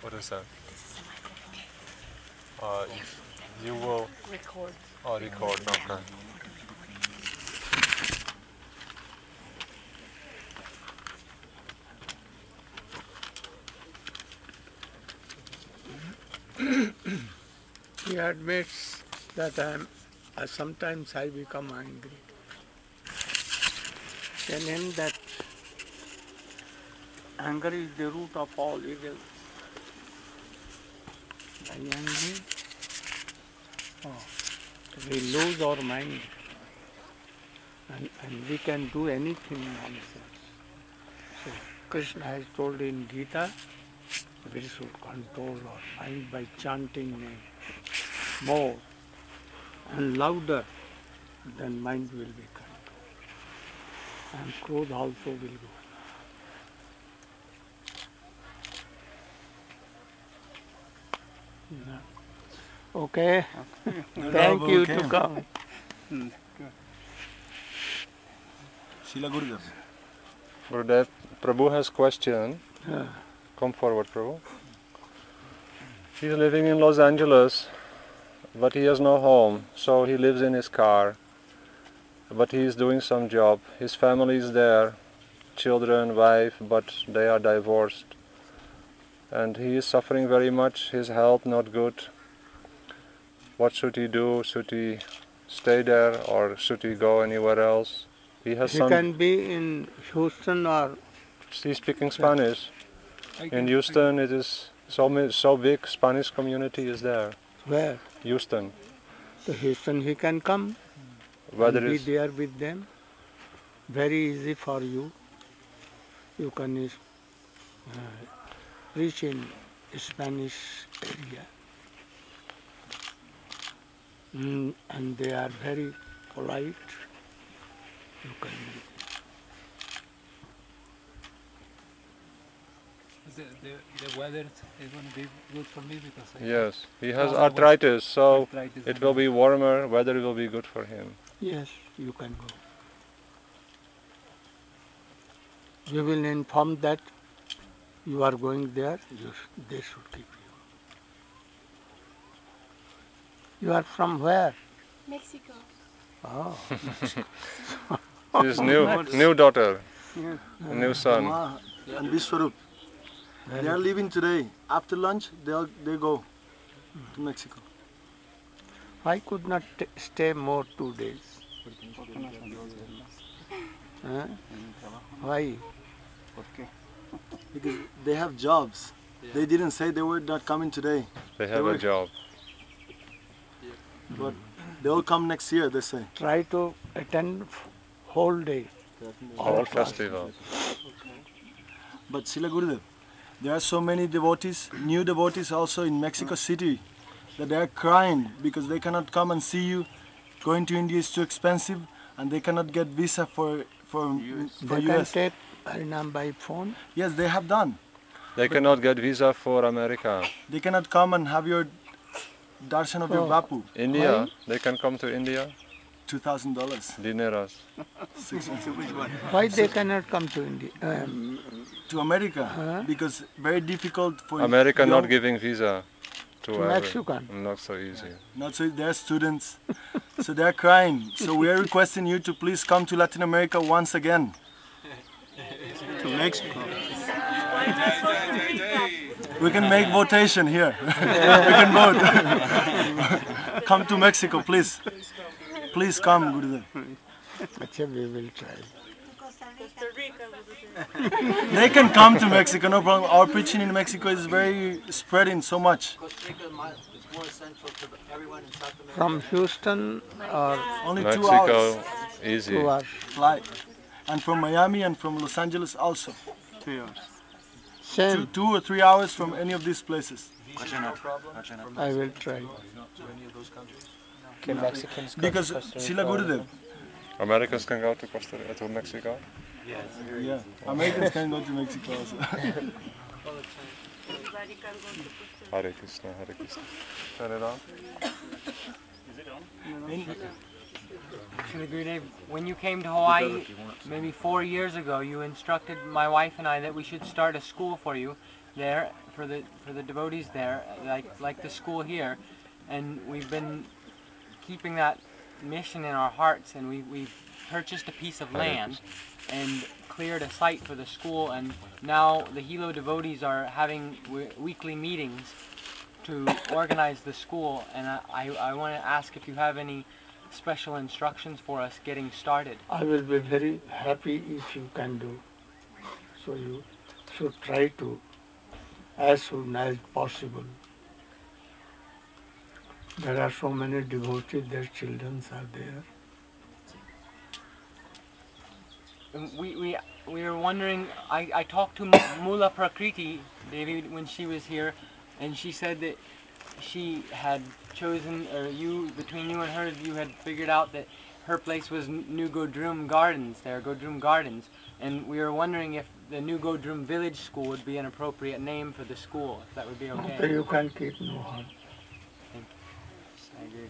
What is that? You will Record. oh, record. Okay. He admits that sometimes I become angry. Tell him that anger is the root of all evil. By angry, we lose our mind and we can do anything nonsense. So Krishna has told in Gita, we should control our mind by chanting name more and louder, then mind will be controlled. And clothes also will go. Yeah. Okay. Thank you to come. Srila Gurudev. Gurudev, Prabhu has question. Yeah. Come forward, Prabhu. He's living in Los Angeles, but he has no home, so he lives in his car. But he is doing some job. His family is there, children, wife, but they are divorced. And he is suffering very much, his health not good. What should he do? Should he stay there or should he go anywhere else? He can be in Houston or... He's speaking Spanish. In Houston it is so big, Spanish community is there. Where? Houston. To Houston he can come Whether and be there with them. Very easy for you. You can reach in Spanish area. And they are very polite. You can meet. The weather is going to be good for me because yes, he has arthritis, so it will be warmer, weather will be good for him. Yes, you can go. We will inform that you are going there, they should keep you. You are from where? Mexico. Oh. His new daughter, new son. And Vishwarup. They are leaving today. After lunch, they go to Mexico. I could not stay more 2 days. Why? Because they have jobs. They didn't say they were not coming today. They have a job. But they will come next year, they say. Try to attend whole day. Whole festival. But Srila Gurudev, there are so many devotees, new devotees also in Mexico City, that they are crying because they cannot come and see you. Going to India is too expensive and they cannot get visa for They can take Harinam by phone? Yes, they have done. They cannot get visa for America. They cannot come and have your darshan of your Bapu. India, they can come to India. $2,000. Dineras. Why they cannot come to India? To America, because very difficult for America not giving visa to Mexican. Not so easy. Not so. They are students, so they are crying. So we are requesting you to please come to Latin America once again. To Mexico. We can make votation here. We can vote. Come to Mexico, please. Please come, Gurudev. We will try. They can come to Mexico, no problem. Our preaching in Mexico is very spreading so much. From Houston or only Mexico, 2 hours. Easy. 2 hours. Flight. And from Miami and from Los Angeles also. 3 hours. Same. 2 or 3 hours from any of these places. I will try. Can Mexicans go Because to Costa Rica? Srila Gurudev. Americans can go to Mexico. Yeah, Americans can go to Mexico also. Hare Krishna, Hare Krishna. Turn it on. Srila Gurudev, when you came to Hawaii maybe 4 years ago, you instructed my wife and I that we should start a school for you. there for the devotees there, like the school here, and we've been keeping that mission in our hearts, and we purchased a piece of land and cleared a site for the school, and now the Hilo devotees are having weekly meetings to organize the school, and I want to ask if you have any special instructions for us getting started. I will be very happy if you can do. So you should try to as soon as possible. There are so many devotees, their children are there. We were wondering, I talked to Mula Prakriti, Devi, when she was here, and she said that she had chosen, or between you and her, you had figured out that her place was New Godrum Gardens, Godrum Gardens, and we were wondering if the New Godrum Village School would be an appropriate name for the school, if that would be okay. Okay, you can keep no harm. Thank you. I agree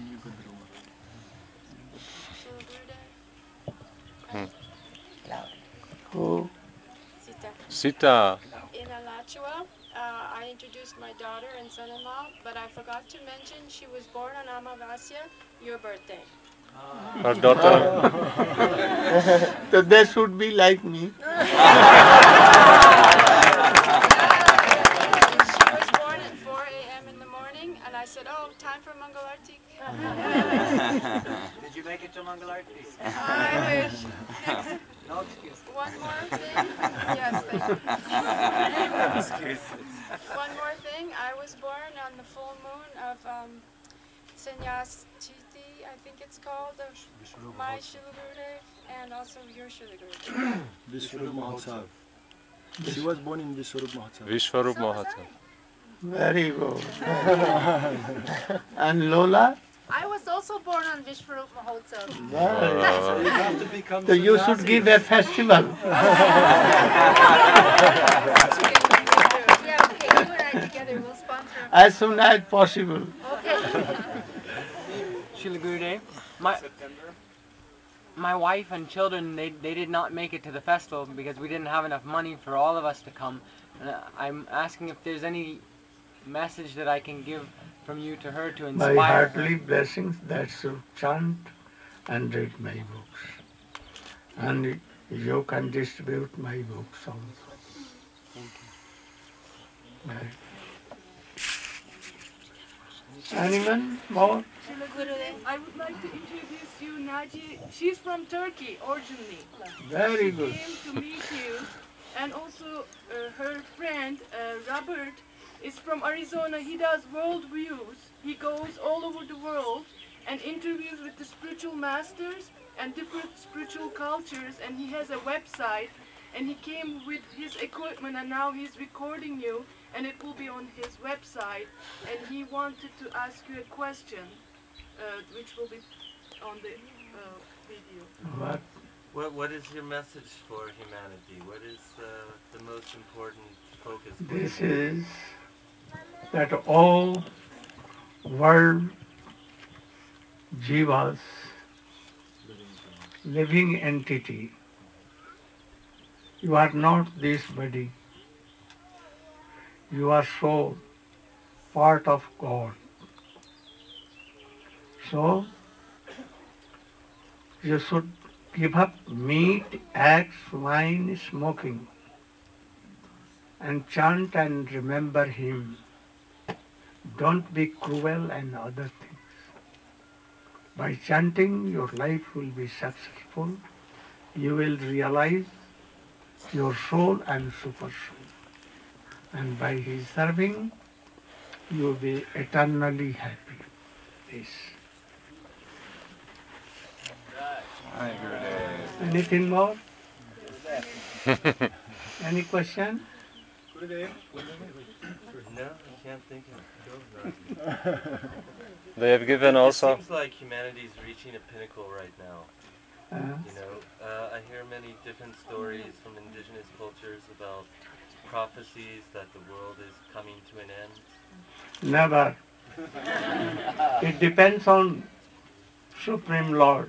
there. Who? Sita. In Alachua, I introduced my daughter and son-in-law, but I forgot to mention she was born on Amavasya, your birthday. Her daughter. So they should be like me. She was born at 4 a.m. in the morning, and I said, "Oh, time for Mangalarti." Did you make it to Mangalarti? I wish. No excuse. One more thing. Yes, thank you. One more thing. I was born on the full moon of Sannyas Chiti, I think it's called, of my Srila Gurudev, and also your Srila Gurudev. Vishwarup Mahotsav. She was born in Vishwarup Mahotsav. Vishwarup Mahotsav. Very good. And Lola? I was also born on Vishwarup Mahotsav. So you should give a festival. Yeah, okay, you and I together will sponsor. As soon as possible. Okay. Srila Gurudev, my wife and children, they did not make it to the festival because we didn't have enough money for all of us to come. And I'm asking if there's any message that I can give from you to her to inspire My her. heartily blessings that should chant and read my books. And you can distribute my books also. Right. Anyone more? I would like to introduce you, Naji. She's from Turkey originally. Very She good. came to meet you, and also her friend Robert is from Arizona. He does world views. He goes all over the world and interviews with the spiritual masters and different spiritual cultures, and he has a website, and he came with his equipment, and now he's recording you, and it will be on his website, and he wanted to ask you a question, which will be on the video. What is your message for humanity? What is the most important focus? This is that all world jivas, living entity, you are not this body. You are soul, part of God. So, you should give up meat, eggs, wine, smoking, and chant and remember Him. Don't be cruel and other things. By chanting, your life will be successful. You will realize your soul and super soul. And by His serving, you will be eternally happy. This. Anything more? Any question? No, I can't think of. They have given also. It seems like humanity is reaching a pinnacle right now. You know, I hear many different stories from indigenous cultures about prophecies that the world is coming to an end. Never. It depends on Supreme Lord.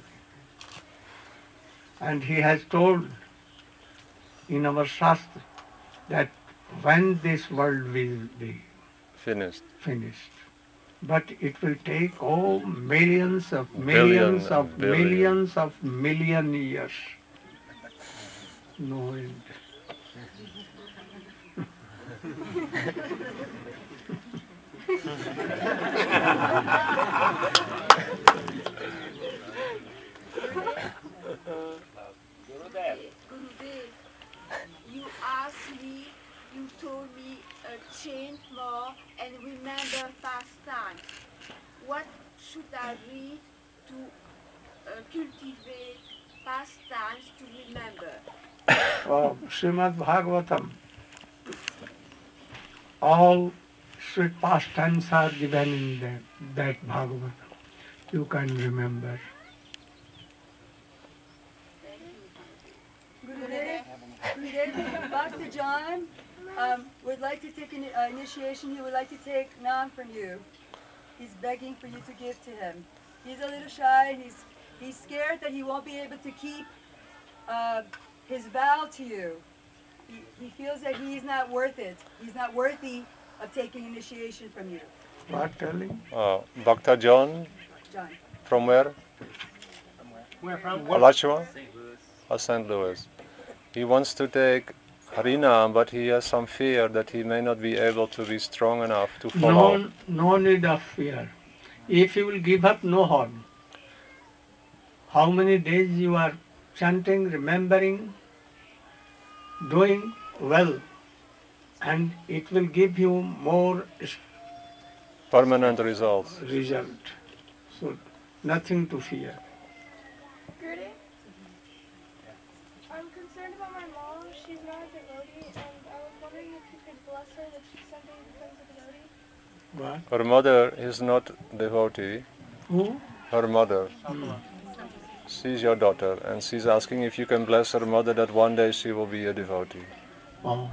And He has told in our Shastra that when this world will be finished. But it will take millions of Billion millions and of billion. millions of million years. No end. Gurudev, you asked me, you told me chant more and remember pastime. What should I read to cultivate pastimes to remember? Srimad Bhagavatam. All sweet pastimes are given in that Bhagavatam. You can remember. Gurudev, Bhakta John would like to take an initiation. He would like to take Nam from you. He's begging for you to give to him. He's a little shy. And he's scared that he won't be able to keep his vow to you. He feels that he's not worth it. He's not worthy of taking initiation from you. What telling? Bhakta John. John. From where? Where from? Alachua? Or St. Louis. He wants to take Harinam, but he has some fear that he may not be able to be strong enough to follow. No need of fear. If you will give up, no harm. How many days you are chanting, remembering, doing well, and it will give you more Permanent results. So nothing to fear. Gurudev, I'm concerned about my mom. She's not a devotee, and I was wondering if you could bless her that she someday becomes a devotee. What? Her mother is not devotee. Who? Her mother. She's your daughter, and she's asking if you can bless her mother that one day she will be a devotee. Oh.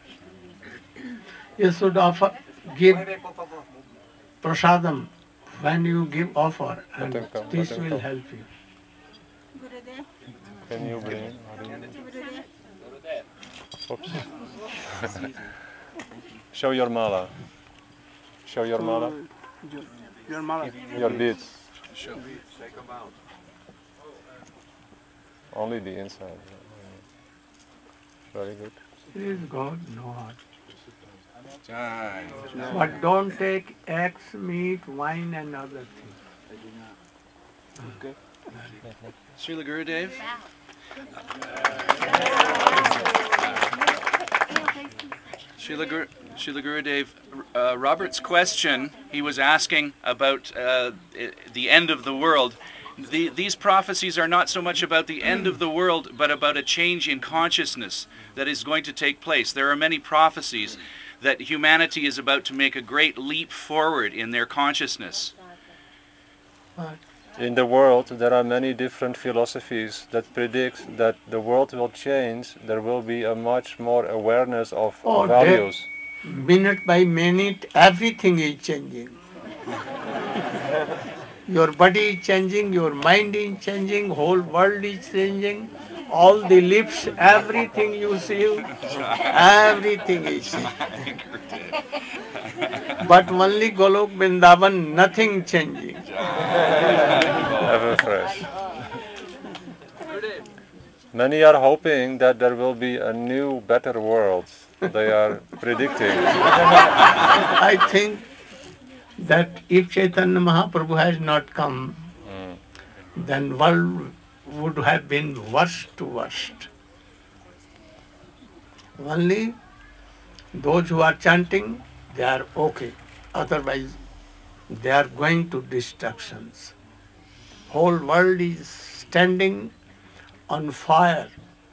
You should give prasadam when you give offer, and this will help you. Can you bring? Oops. Show your mala. Show your mala. Your mala. Your beads. Show. Take them out. Only the inside. Very good. Please God, no heart. But don't take eggs, meat, wine and other things. Okay. Srila Gurudev. Srila Gurudev, Robert's question, he was asking about the end of the world. These prophecies are not so much about the end of the world, but about a change in consciousness that is going to take place. There are many prophecies that humanity is about to make a great leap forward in their consciousness. In the world, there are many different philosophies that predict that the world will change. There will be a much more awareness of values. Minute by minute, everything is changing. Your body is changing, your mind is changing, whole world is changing. All the lips, everything you see, everything is changing. But only Golok Vrindavan, nothing changing. Ever fresh. Many are hoping that there will be a new, better world. They are predicting. I think that if Chaitanya Mahaprabhu has not come, then world would have been worst to worst. Only those who are chanting, they are okay. Otherwise, they are going to destructions. Whole world is standing on fire.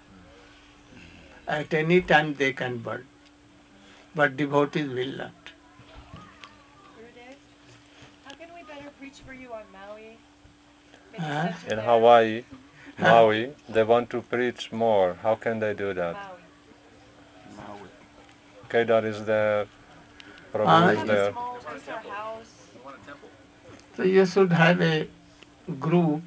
At any time they can burn. But devotees will not. Gurudev, how can we better preach for you on Maui? In Hawaii, Maui, they want to preach more. How can they do that? Maui. Kedar is there, Prabhu is there. So you should have a group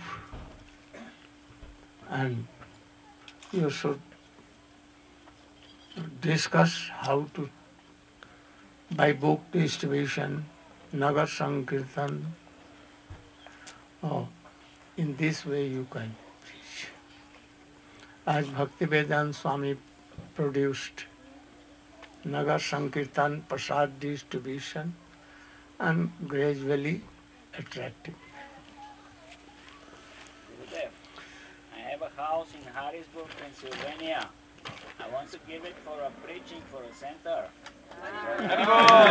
and you should discuss how to, by book distribution, Nagar Sankirtan. Oh, in this way you can preach. As Bhaktivedanta Swami produced Nagar Sankirtan Prasad distribution and gradually attracting. I have a house in Harrisburg, Pennsylvania. I want to give it for a preaching for a center. I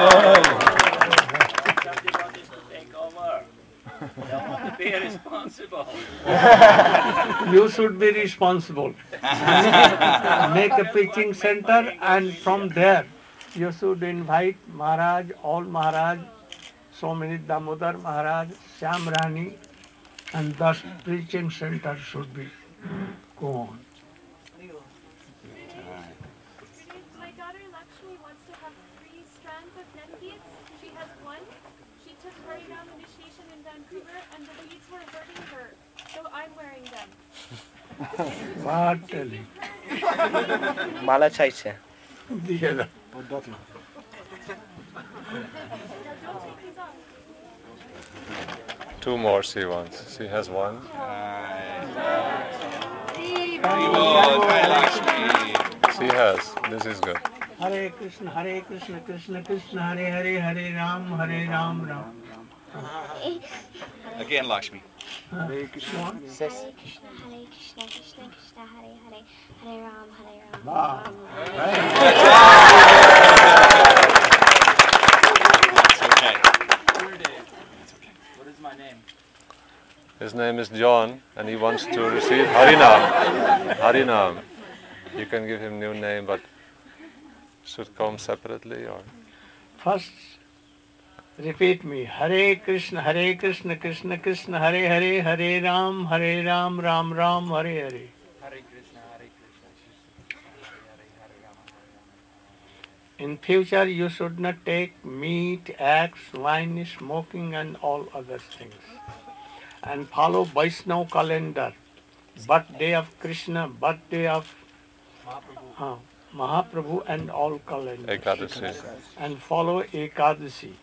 want some devotees to take over. Don't want to be responsible. You should be responsible. Make a preaching center, and from there you should invite Maharaj, all Maharaj, so many Damodar Maharaj, Syam Rani, and thus preaching center should be go on. My daughter Lakshmi wants to have 3 strands of net beads. She has 1. She took Harinam initiation in Vancouver and the beads were hurting her. So I'm wearing them. What telling? Mala chaise. Diye da. Don't take these off. 2 more she wants. She has 1. She has. This is good. Hare Krishna, Krishna Krishna, Hare Hare, Hare Ram, Ram Ram. Again, Lakshmi. Hare Krishna. Hare Krishna, Krishna Krishna, Hare Hare, Hare Ram, Ram. It's okay. What is my name? His name is John and he wants to receive Harinam. Harinam. You can give him new name, but should come separately or? First, repeat me. Hare Krishna, Krishna Krishna, Hare Hare, Hare Ram, Ram Ram, Hare Hare. Hare Krishna, Krishna, Hare Ram. In future, you should not take meat, eggs, wine, smoking, and all other things. And follow Vaishnava calendar. Birthday of Krishna, birthday of Mahaprabhu, and all calendars. Ekadashi. And follow Ekadashi.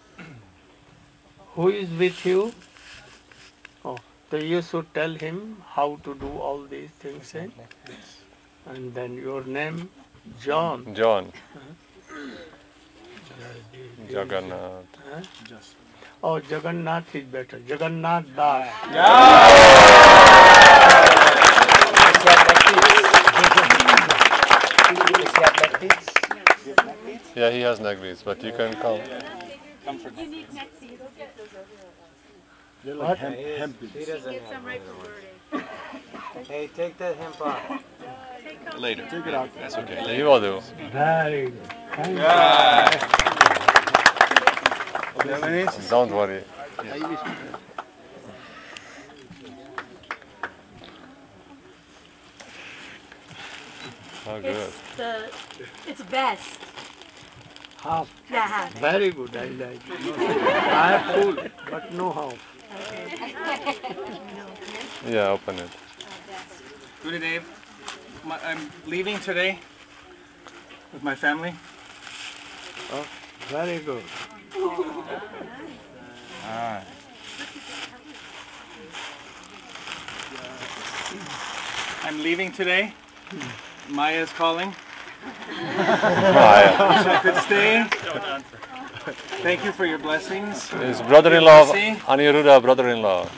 Who is with you? Oh, so you should tell him how to do all these things. Eh? And then your name, John. John. Jagannath. Huh? Oh, Jagannath is better. Jagannath Das. Yeah, he has neck beads, but you can come. You need neck beads. They're like hemp beads. He doesn't get some right for birdie. Hey, take that hemp off. Later. Take it out. That's okay. He will do. Very good. Thank you. Don't worry. Oh, good. It's best. Half. The half. Very good, I like. I have full, but no half. Yeah, open it. Gurudev, I'm leaving today with my family. Oh, very good. I'm leaving today. Maya is calling. Maya. So I could stay. Thank you for your blessings. His brother-in-law, See? Aniruddha, brother-in-law.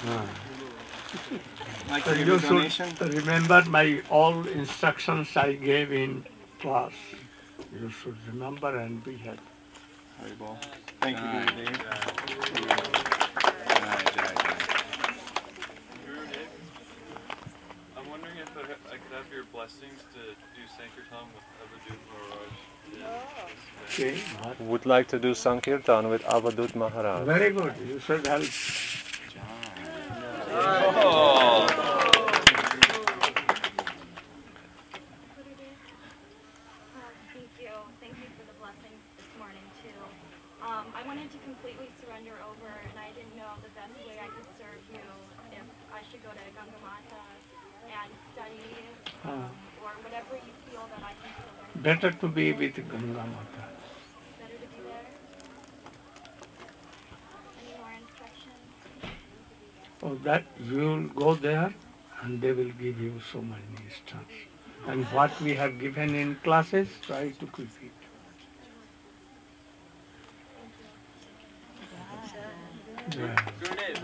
Like So to give you a donation. should remember my all instructions I gave in class. You should remember and be happy. Haribol. Thank you, Gurudev. I'm wondering if I could have your blessings to do Sankirtan with Avadut Maharaj. Okay. Would like to do Sankirtan with Avadut Maharaj. Very good. You should help. Oh. Thank you for the blessing this morning too. I wanted to completely surrender over, and I didn't know the best way I could serve you. If I should go to Ganga Mata and study or whatever you feel that I can feel there. Better to be with Ganga Mata. Better to be there. Any more instructions? So that you will go there and they will give you so many instructions. And what we have given in classes, try to keep it. Yeah. Gurudev,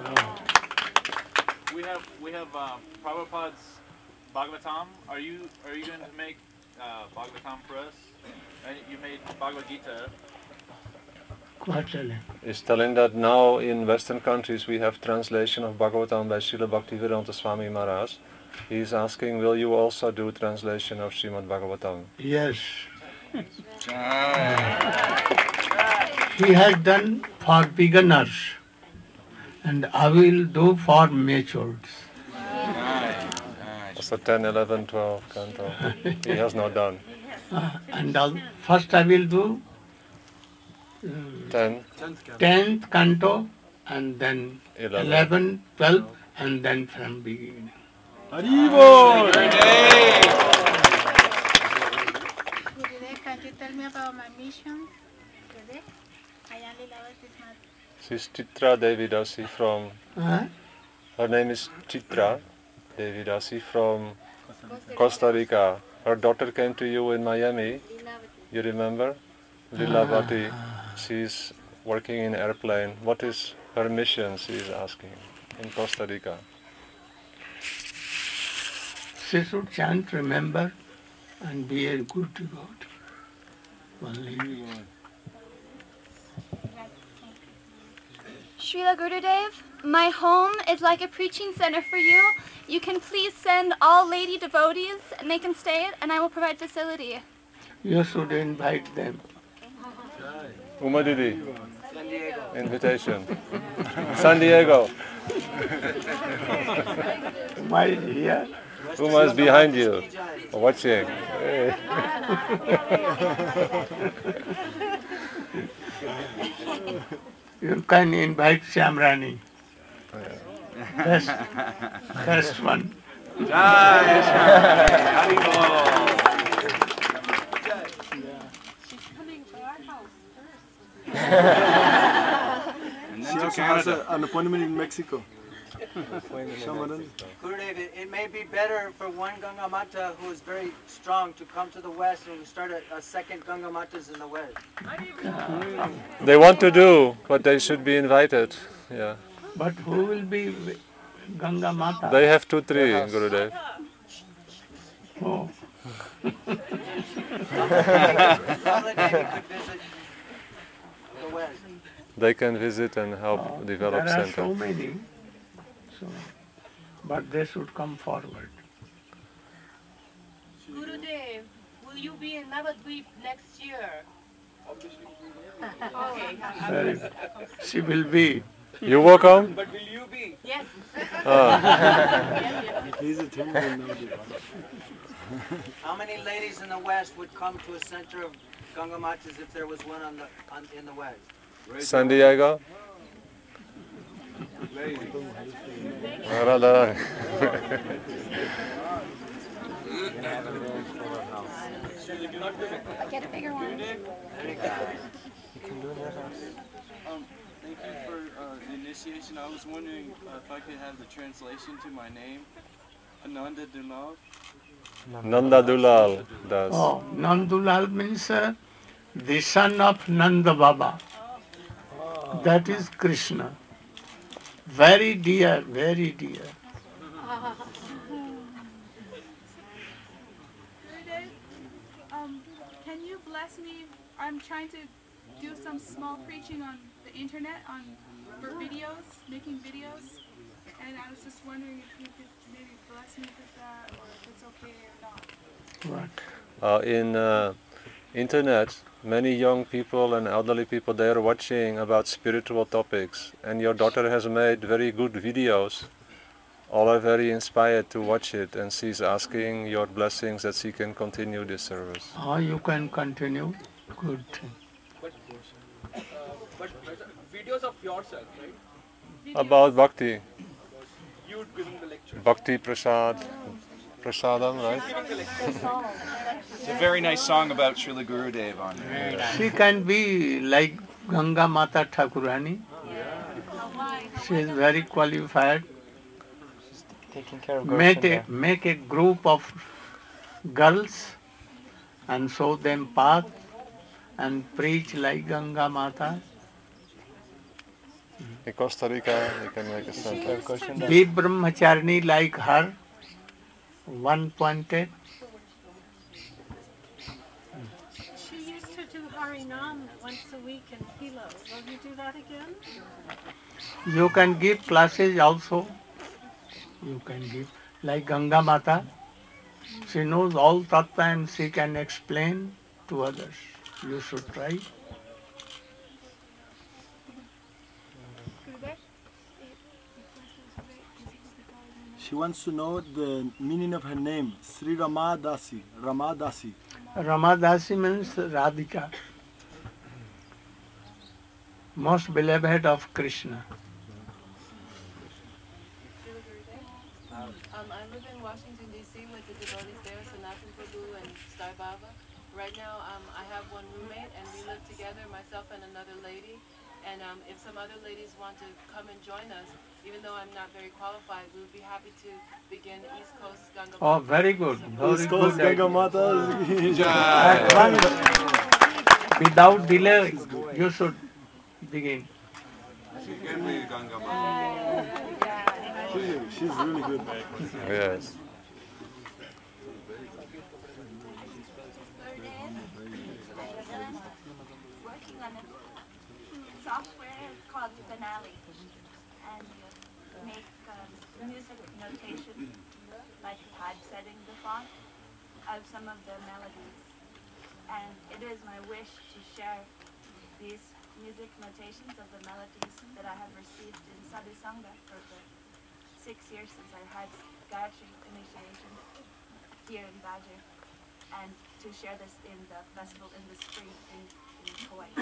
we have Prabhupada's Bhagavatam. Are you going to make Bhagavatam for us? And you made Bhagavad Gita. He's telling that now in Western countries we have translation of Bhagavatam by Srila Bhaktivedanta Swami Maharaj. He's asking, will you also do translation of Srimad Bhagavatam? Yes. He has done for beginners and I will do for matures. So 10, 11, 12 canto. He has not done. And first I will do 10th canto and then 11, 12 and then from beginning. Gurudev, can you tell me about my mission today? I am Lilavat is my... She's Chitra Devidasi from... Her name is Chitra Devidasi from Costa Rica. Her daughter came to you in Miami. You remember? Lilavati. She's working in airplane. What is her mission, she is asking, in Costa Rica? She should chant, remember, and be a good devotee. Only Srila Gurudev, my home is like a preaching center for you. You can please send all lady devotees and they can stay and I will provide facility. you should invite them. Uma Didi. Invitation. San Diego. Uma is here. Uma is behind you, watching. Hey. You can invite Shamrani. Best one. She also has an appointment in Mexico. Gurudev, it may be better for one Ganga Mata who is very strong to come to the west and we start a second Ganga Matas in the west. They want to do, but they should be invited. Yeah. But who will be Ganga Mata? They have 2, 3, Gurudev. Oh. They can visit and help develop There are center. so many. So, but they should come forward. Gurudev, will you be in Navadvip next year? Okay. Very good. She will be. You will come? But will you be? Yes. He's a temple now. How many ladies in the west would come to a center of Ganga Matas if there was one in the west? San Diego? Get a bigger one. Thank you for the initiation. I was wondering if I could have the translation to my name, Ananda Dulal. Nanda Dulal does. Oh, Nandulal means the son of Nanda Baba. That is Krishna. Very dear, very dear. Can you bless me? I'm trying to do some small preaching on the internet for videos, making videos, and I was just wondering if you could maybe bless me with that, or if it's okay or not. In internet, many young people and elderly people, they are watching about spiritual topics, and your daughter has made very good videos. All are very inspired to watch it, and she's asking your blessings that she can continue this service. Oh, you can continue. Good thing. But videos of yourself, right? About Bhakti. You giving the lecture. Bhakti Prasad, Prasadam, right? It's a very nice song about Srila Gurudev on there. She can be like Ganga Mata Thakurani. She is very qualified. Taking care of Make a group of girls and show them path and preach like Ganga Mata. In Costa Rica, you can make a center. Be brahmacharni like her, one-pointed. She used to do Harinam once a week in Hilo. Will you do that again? You can give classes also. You can give like Ganga Mata. She knows all tattva and she can explain to others. You should try. She wants to know the meaning of her name, Sri Ramadasi. Ramadasi. Ramadasi means Radhika, most beloved of Krishna. I live in Washington, D.C. with the devotees there, Sanatan Prabhu and Star Baba. Right now, I have one roommate, and we live together, myself and another lady. And if some other ladies want to come and join us, even though I'm not very qualified, we would be happy to begin East Coast Ganga Mata. Oh, very good. East Coast Ganga Mata. Without delay, you should begin. She's really good. Yes. Working on a software called Benali and make music notation, like typesetting the font of some of the melodies. And it is my wish to share these music notations of the melodies that I have received in Sadhu Sangha for the 6 years since I had Gayatri initiation here in Badger, and to share this in the festival in the spring in Hawaii.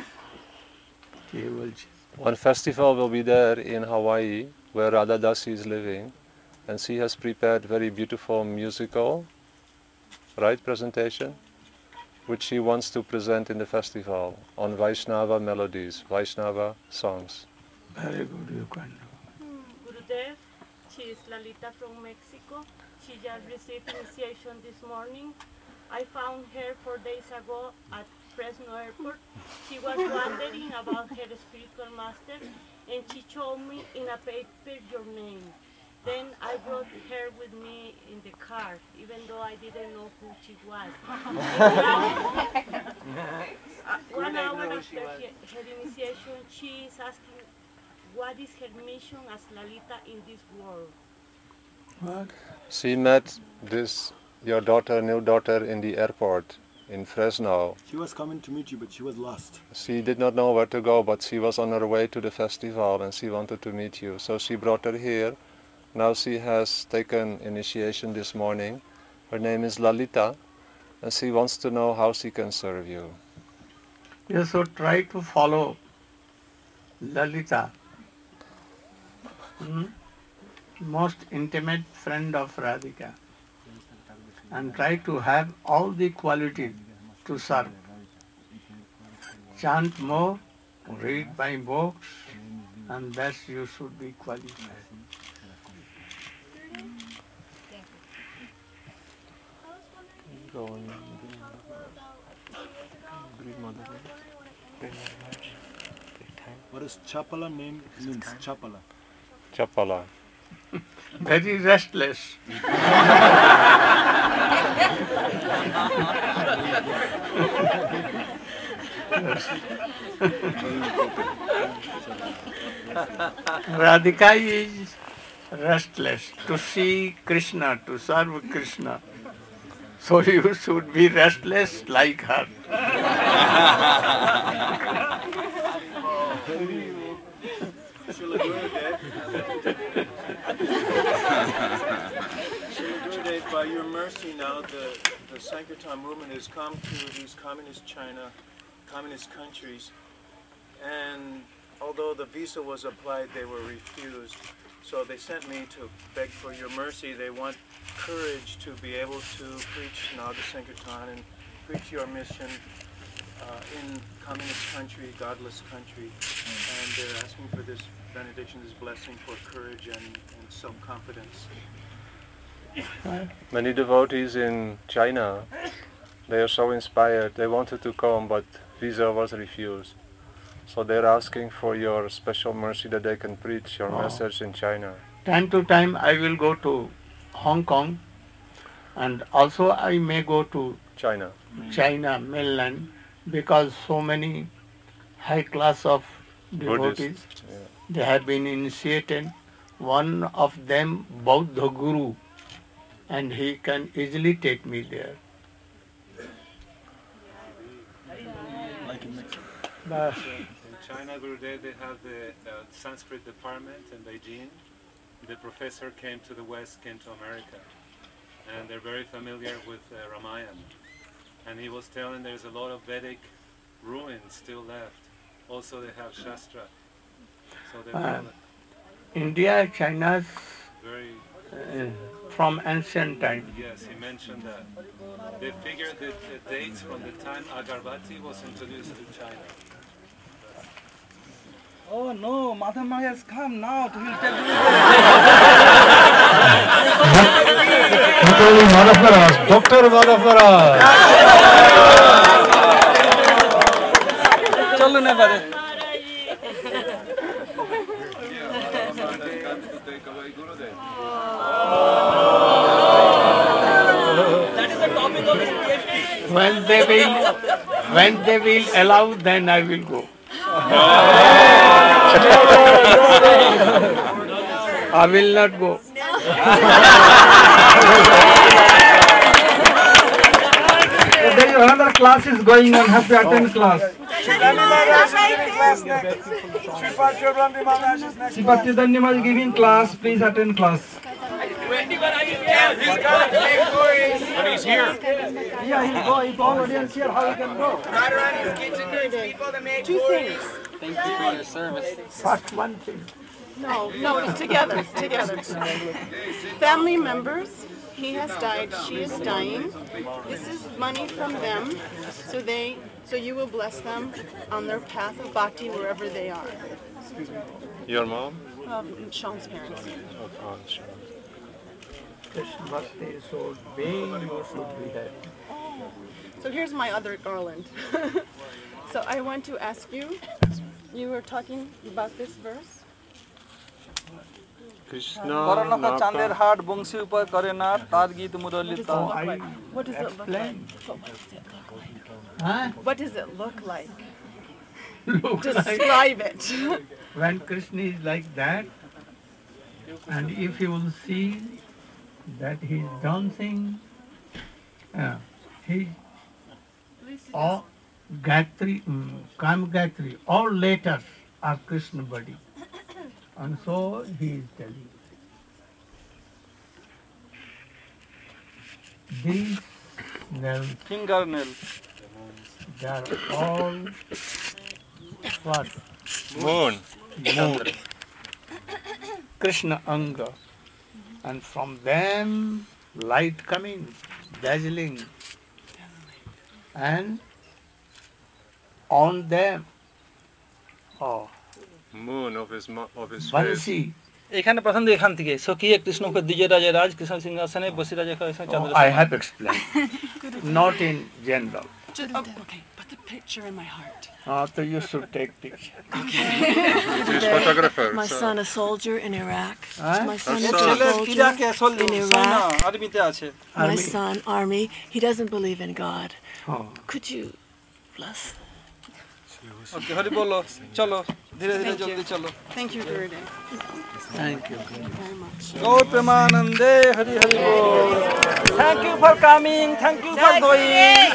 One festival will be there in Hawaii where Radha Dasi is living, and she has prepared very beautiful musical, presentation, which she wants to present in the festival on Vaishnava melodies, Vaishnava songs. Very good, you can do. Gurudev, she is Lalita from Mexico. She just received initiation this morning. I found her 4 days ago at Fresno Airport. She was wondering about her spiritual master, and she told me in a paper your name. Then I brought her with me in the car, even though I didn't know who she was. 1 hour after her initiation, she is asking, what is her mission as Lalita in this world? What? She met your new daughter in the airport in Fresno. She was coming to meet you, but she was lost. She did not know where to go, but she was on her way to the festival and she wanted to meet you. So she brought her here. Now she has taken initiation this morning. Her name is Lalita, and she wants to know how she can serve you. You should try to follow Lalita, most intimate friend of Radhika, and try to have all the qualities to serve. Chant more, read my books, and thus you should be qualified. What does Chapala name means? Chapala. Chapala. Very restless. Radhika is restless to see Krishna, to serve Krishna. So you should be restless like her. Srila Gurudev, by your mercy now, the Sankirtan movement has come to these communist China, communist countries, and although the visa was applied, they were refused. So they sent me to beg for your mercy. They want courage to be able to preach Naga Sankirtan and preach your mission in communist country, godless country. And they're asking for this benediction, this blessing for courage and self-confidence. Many devotees in China, they are so inspired. They wanted to come, but visa was refused. So they're asking for your special mercy that they can preach your message in China. Time to time I will go to Hong Kong, and also I may go to China, mainland, because so many high class of devotees, they have been initiated. One of them, Buddha Guru, and he can easily take me there. Like in Mexico. In China, Gurudev, they have the Sanskrit department in Beijing. The professor came to the West, came to America, and they're very familiar with Ramayana. And he was telling there's a lot of Vedic ruins still left. Also, they have Shastra. So they're India, China's very from ancient time. Yes, he mentioned that. They figured that the dates from the time Agarbatti was introduced to China. Oh no, Madhama has come now to his Dr. Madhavaras. Chalo na bare. When they will allow, then I will go. I will not go. There is another class is going on. Have to attend class. Sripati is giving class. Please attend class. But he's here. Yeah, he'll go. If all audience here, how he can go? Right around his kitchen, there's people that make curries. Thank you for your service. First one thing. No, it's together. Family members, he has died, she is dying. This is money from them, so you will bless them on their path of bhakti wherever they are. Your mom? Sean's parents. Oh, sure. Krishna Bhakti is so big, you should be there. So here's my other garland. So I want to ask you, you were talking about this verse. Karanaka Chander Hat Bungsi Upar Karena Tar Geet Muralita. What does it look like? What does it look like? Describe it. When Krishna is like that, and if you will see that he is dancing, he all Gayatri, Kam Gayatri, all letters are Krishna body. And so he is telling. These nails, fingernails, they are all what? Moon. Krishna Anga. And from them light coming, dazzling. And on them, moon of his Bansi. এখানে প্রথম দিকে এখান থেকে সকিয়ে কৃষ্ণকে দ্বিজয় রাজা রাজ কৃষ্ণ সিংহাসনে বসি রাজা চন্দ্র I have explained. Not in general. Okay, put the picture in my heart. So you should take picture. My son, a soldier in Iraq. My son is a soldier in Iraq. My son, army. He doesn't believe in God. Could you bless? Okay, Hari bolo. Chalo. Dhire dhire jaldi chalo. Thank you, Gurudev. Thank you. Very much. Gaur Premanande Hari Hari bol. Thank you for coming. Thank you for going.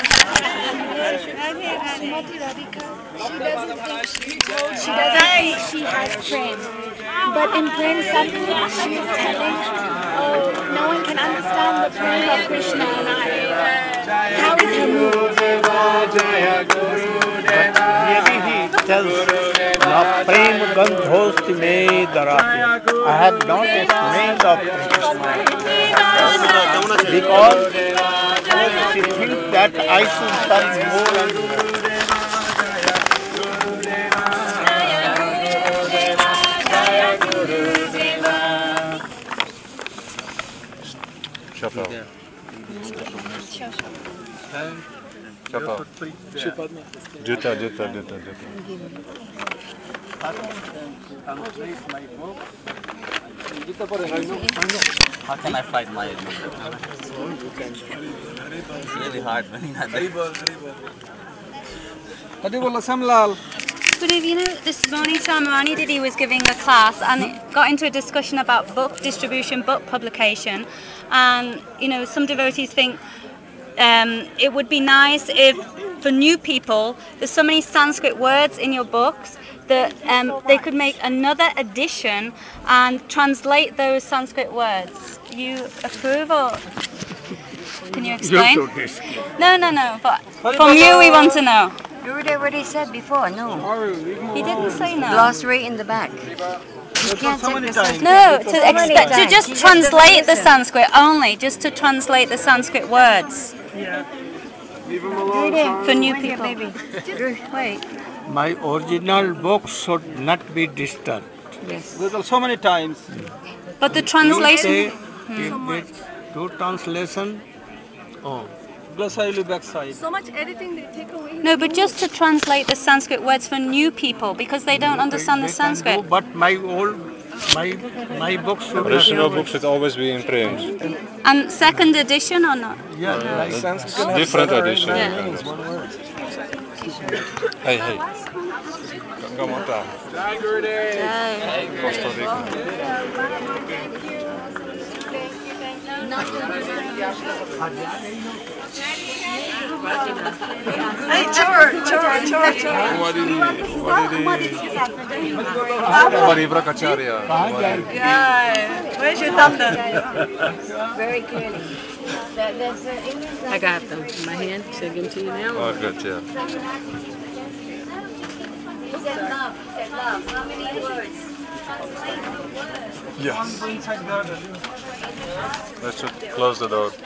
Srimati Radhika, she doesn't think she has friends. But in praying Sankirtan, she is telling, oh, no one can understand the prayer of Krishna. How is he moved? Maybe he tells, na prem gandhos Murti me darate. I have not explained of Krishna because she thinks that I should study more and more. Chapa. Chapa. Juta. How can I fight my emotions? It's really hard when Good evening. You know, this morning Shamrani Didi was giving a class and it got into a discussion about book distribution, book publication, and you know, some devotees think it would be nice if, for new people, there's so many Sanskrit words in your books that they could make another edition and translate those Sanskrit words. You approve or can you explain? No, but from you we want to know. You already said before, no. He didn't say no. Glossary in the back. You can't take the Sanskrit. No, to just translate the Sanskrit only, just to translate the Sanskrit words. For new people. Wait. My original book should not be disturbed. Yes. So many times. But the translation. Do translation. Oh. Backside. So much editing they take away. No, but just to translate the Sanskrit words for new people because they don't understand the Sanskrit. But my books should Original book should always be in print. And second edition or not? Yeah, Different edition. Yeah. Hey. Ganggamata. Costa Rica. Hey, tour. Yeah. Where's your thunder? Very clearly. I got them in my hand. Should I give them to you now? Oh, good, yeah. He said love. How many words? Translate the words. Yes. Let's close the door.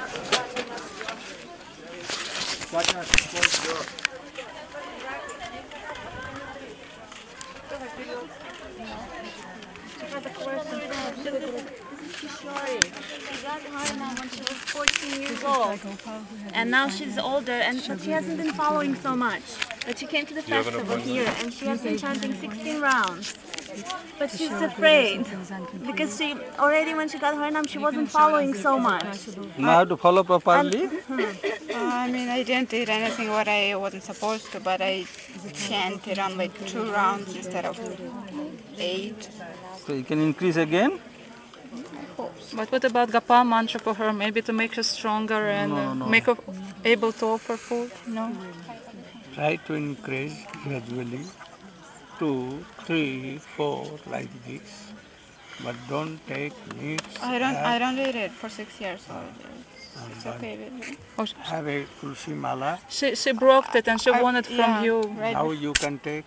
She got Harinam when she was 14 years old, and now she's older, but she hasn't been following so much. But she came to the festival here, and she has been chanting 16 rounds. But she's afraid, because she already when she got Harinam, she wasn't following so much. Now have to follow properly. I mean, I didn't eat anything what I wasn't supposed to, but I chanted on like 2 rounds instead of 8. So you can increase again? But what about Gapa mantra for her? Maybe to make her stronger and make her able to offer food? No? Try to increase gradually. 2, 3, 4 like this. But don't take meat. I don't eat it for 6 years, so it's okay with me. Have a tulsi mala. She broke it and she wanted from you. Right. Now you can take.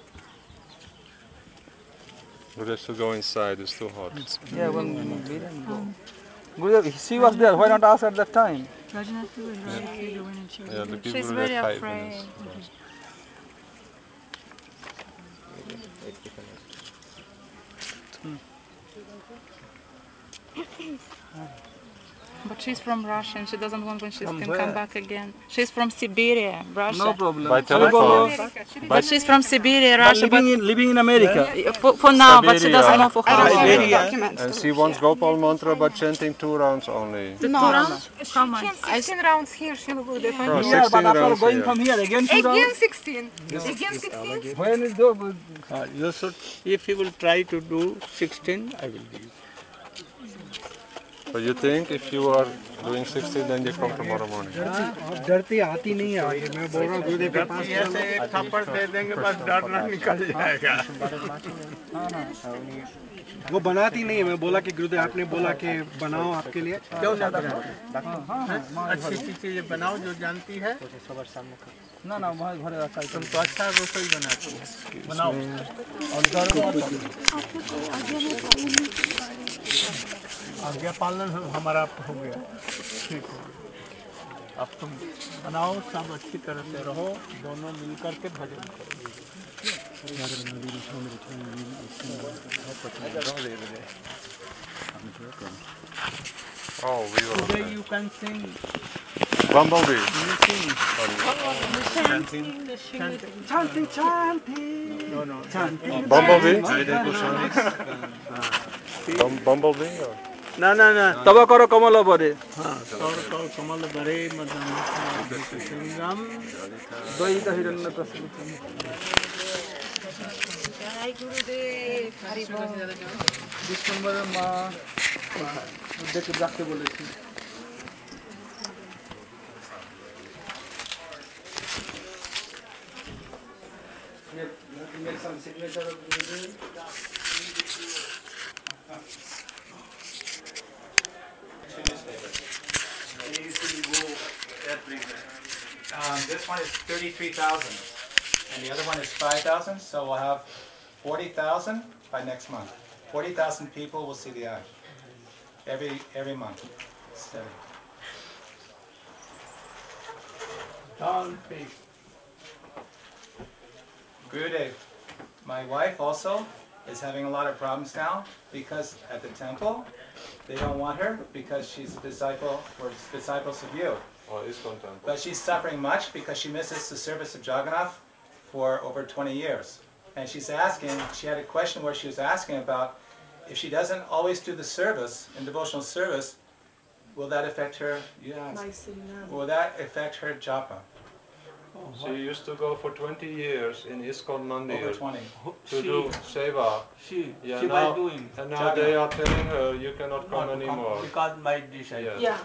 But let's go inside, it's too hot. Yeah, well, we didn't go. She was there, why not ask at that time? Yeah, the people She's were very there 5 afraid. minutes. But she's from Russia and she doesn't want when she can come back again. She's from Siberia, Russia. No problem. By telephone. But she's from Siberia, Russia. Living in America. For now, but she doesn't know for how long. And she wants Gopal mantra but chanting 2 rounds only. The 2 rounds? How much? 16 rounds here, she'll go there. Oh, 16 rounds going here. from here again 2 rounds. Again 16. Again 16. When is the, you should, if you will try to do 16, I will give. So you think if you are doing 60, then you come tomorrow morning? डरती आती नहीं है आगे मैं बोल रहा हूँ गुरुदेव के पास ऐसे एक थप्पड़ दे देंगे बस डरना निकल जाएगा वो बनाती नहीं है मैं बोला कि गुरुदेव आपने बोला कि बनाओ आपके लिए क्यों ज्यादा अच्छी अच्छी चीजें बनाओ जो जानती है ना ना बहुत भरे रखा है तुम तो अच्छा रसोई बनाती है बनाओ आज्ञा पालन हमारा हो गया ठीक है अब तुम बनाओ सब अच्छी तरह से रहो दोनों मिलकर के भजन करो Oh, we will. Today you can sing. Bumblebee. Chanting. Chanting. Chanting. No. Chanting. Bumblebee? Bumblebee? Or? ना तब करो कमल बरे हाँ तब करो कमल बरे मतलब द्वैत हिरण्यकशिपु जय गुरुदेव हरि बोल दिसंबर माह देख जाके बोले थी make some signature of Gurudev. This one is 33,000, and the other one is 5,000. So we'll have 40,000 by next month. 40,000 people will see the Ash every month. Steady. Gurudev, my wife also is having a lot of problems now because at the temple they don't want her because she's a disciple or disciples of you. Oh, ISKCON temple. But she's suffering much because she misses the service of Jagannath for over 20 years. And she's asking, she had a question where she was asking about if she doesn't always do the service, in devotional service, will that affect her, will that affect her japa? She used to go for 20 years in ISKCON Mandir Over 20. to do seva. She now, by doing. And now they are telling her you cannot come anymore. Because my disciple. Yes.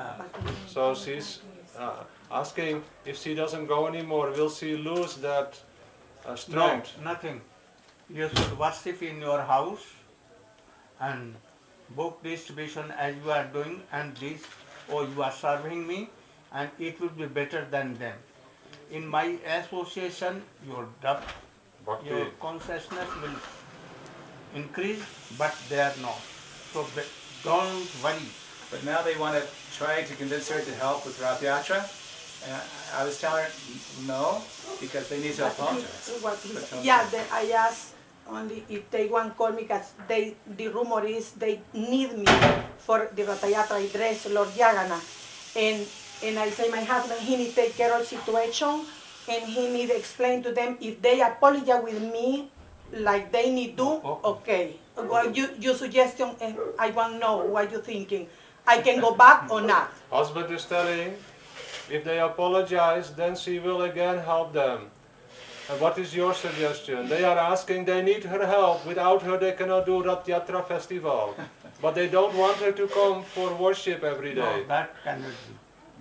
So she's asking if she doesn't go anymore, will she lose that strength? No, nothing. You should worship in your house and book distribution as you are doing, and this, or you are serving me, and it will be better than them. In my association, your consciousness will increase, but they are not. So don't worry. But now they want to try to convince her to help with Rath Yatra. And I was telling her no, because they need to apologize. Yeah, I asked only if they want to call me because the rumor is they need me for the Rath Yatra address Lord Jagannath. And I say my husband, he need to take care of the situation and he need to explain to them if they apologize with me like they need to, okay. Well, your suggestion, I want to know what you're thinking. I can go back or not? Husband is telling, if they apologize, then she will again help them. And what is your suggestion? They are asking, they need her help. Without her, they cannot do Rath Yatra festival. But they don't want her to come for worship every day. No, that cannot be.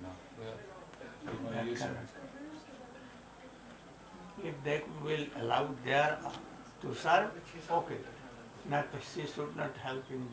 If they will allow there to serve, okay. Not, she should not help in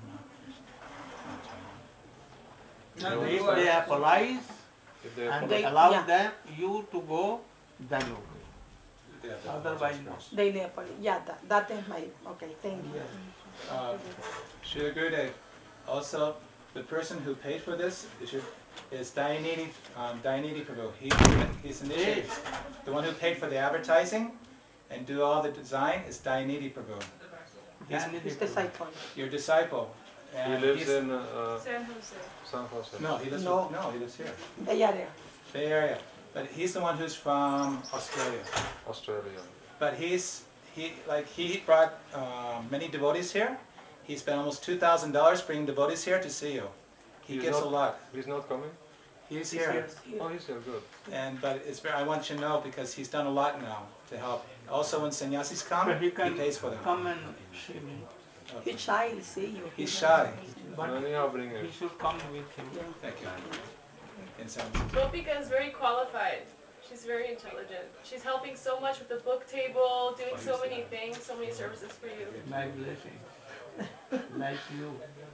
Jagannath. If they apologize and they allow them, you to go, then okay. Otherwise, no. They need apologize. Yeah, that is my, okay, thank you. Srila Gurudev, also the person who paid for this is Dayanidhi Prabhu. He's initiated. The one who paid for the advertising and do all the design is Dayanidhi Prabhu. He's disciple. Your disciple. He lives in San Jose. San Jose. No, he lives he lives here. Bay Area. Bay Area. But he's the one who's from Australia. Australia. But he brought many devotees here. He spent almost $2,000 bringing devotees here to see you. He gives a lot. He's not coming? He's here. Oh, he's here, good. But I want you to know because he's done a lot now to help. Also, when sannyasis come, he pays for them. Come and see me. He's shy to see you. He's shy. but he should come with him. Thank you. Gopika is very qualified. She's very intelligent. She's helping so much with the book table, doing so many things, so many services for you. My blessing. Like you.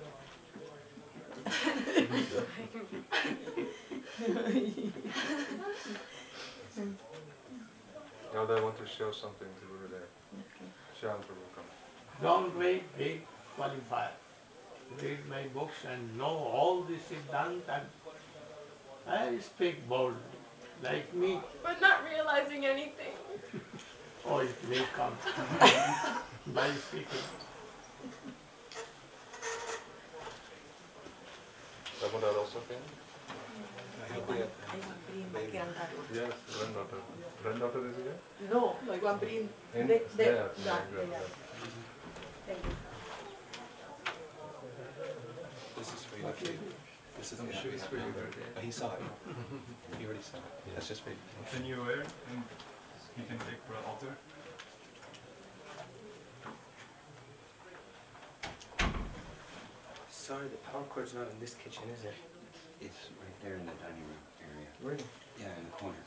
Now they want to show something to Gurudev. Shanta will come. Don't wait, be qualified. Read my books and know all this Siddhanta. I speak boldly, like me. But not realizing anything. Oh, it will come by speaking. Someone else also came? Yes, granddaughter. Granddaughter is here? No, like one bring. In? There. There. Thank you. This is for you. This is for you. He saw it. He already saw it. That's just for you. Can you wear and you can take for an altar? Sorry, the power cord's not in this kitchen, is it? It's right there in the dining room area. Really? Yeah, in the corner.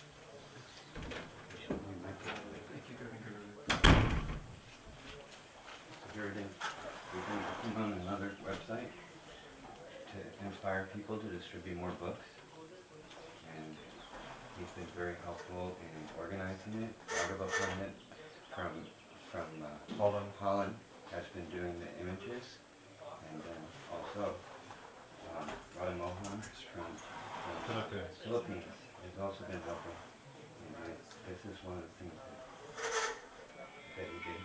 We've been working on another website to inspire people to distribute more books, and he's been very helpful in organizing it. Raghav Pandit from Holland has been doing the images, and then also Radha Mohan from the Philippines has also been helping. And this is one of the things that he did.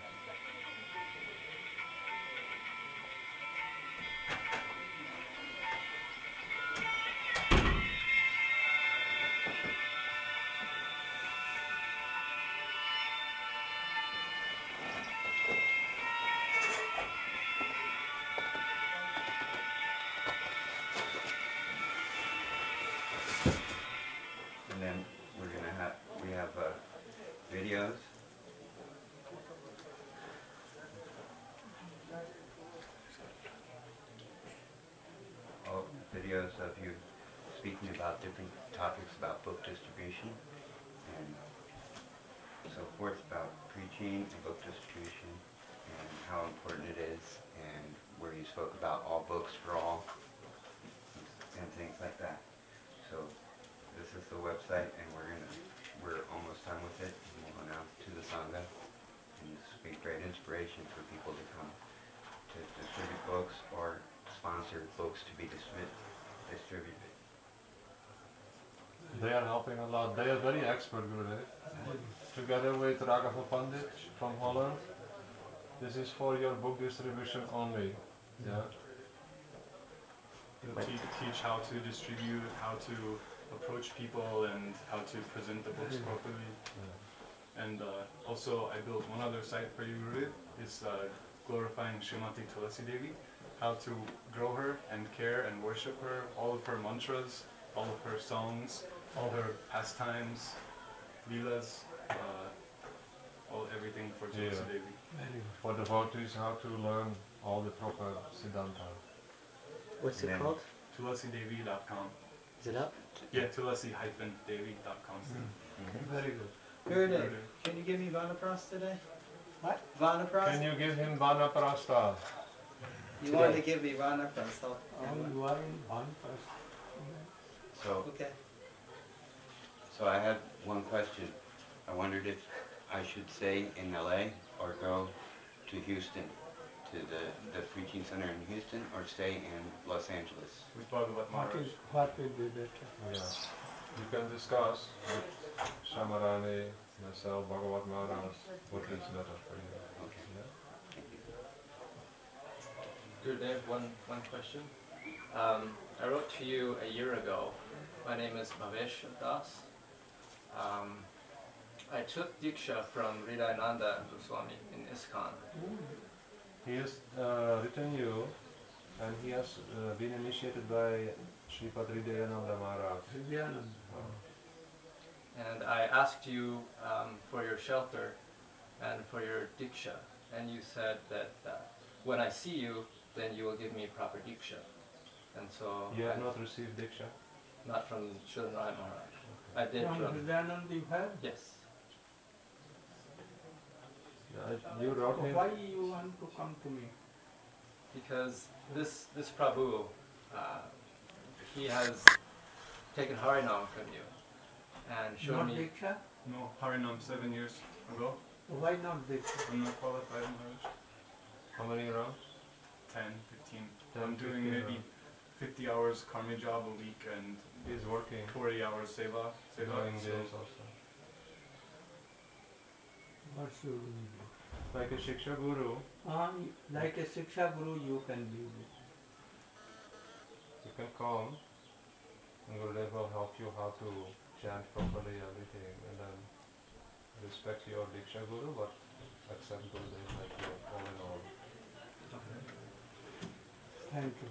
And then we have videos. All videos of you speaking about different topics about book distribution and so forth, about preaching and book distribution and how important it is, and where you spoke about all books for all and things like that. So this is the website, and we're almost done with it, and we'll announce to the Sangha, and this will be great inspiration for people to come to distribute books or sponsor books to be distributed. They are helping a lot. They are very expert, Gurudev. Together with Raghav Pandit from Holland, this is for your book distribution only. Yeah. They'll teach how to distribute, how to approach people, and how to present the books properly. And also, I built one other site for you, Gurudev. It's glorifying Srimati Tulasi Devi, how to grow her and care and worship her, all of her mantras, all of her songs, all her pastimes, leelas, everything for Tulasi Devi. For devotees, how to learn all the proper Siddhanta. What's it called? TulasiDevi.com. Is it up? Yeah, Tulasi-Devi.com. Very good. Gurudev, can you give me Vanapras today? What? Vanapras? Can you give him Vanaprastha? You want to give me Vanapras? You are in one person. So, okay. So I have one question. I wondered if I should stay in LA or go to Houston, to the preaching center in Houston, or stay in Los Angeles. With Bhagavat Maharaj. What will be better? Yeah. You can discuss with Shamarani, myself, Bhagavat Maharaj, what is better for you. Okay. Yeah? Gurudev, one question. I wrote to you a year ago. My name is Bhavesh Das. I took Diksha from Hridayananda Goswami in ISKCON. He has written you, and he has been initiated by Sripad Hridayananda Maharaj. And I asked you for your shelter and for your Diksha, and you said that when I see you, then you will give me proper diksha. And so You have not received Diksha? not from Sridhar Narayan Maharaj. I did From from Hridayananda you have? yes. You wrote him? Why you want to come to me? Because this Prabhu, he has taken Harinam from you and shown Not me. Diksha? No, Harinam 7 years ago. Why not Diksha? I'm not qualified, Maharaj. How many rounds? 10, 15. 10, I'm doing 15 maybe rounds. 50 hours karma job a week and he's working 40 hours seva. doing So this also. What should we do? Like a Shiksha Guru, Like a Shiksha Guru you can be with. you can come and Gurudev will help you how to chant properly, everything, and then respect your Diksha Guru, but accept Gurudev like your all in all. Thank you.